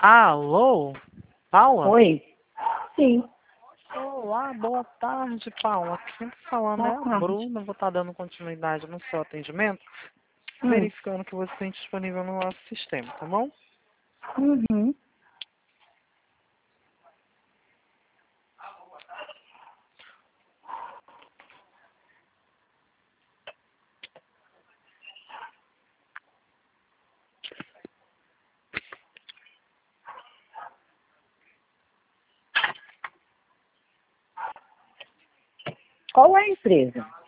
Alô, Paula? Oi? Sim. Olá, boa tarde, Paula. Quem tá falando é Boa a tarde. Bruna. Vou estar dando continuidade no seu atendimento, Hum. verificando que você tem disponível no nosso sistema, tá bom? Uhum. Qual é a empresa?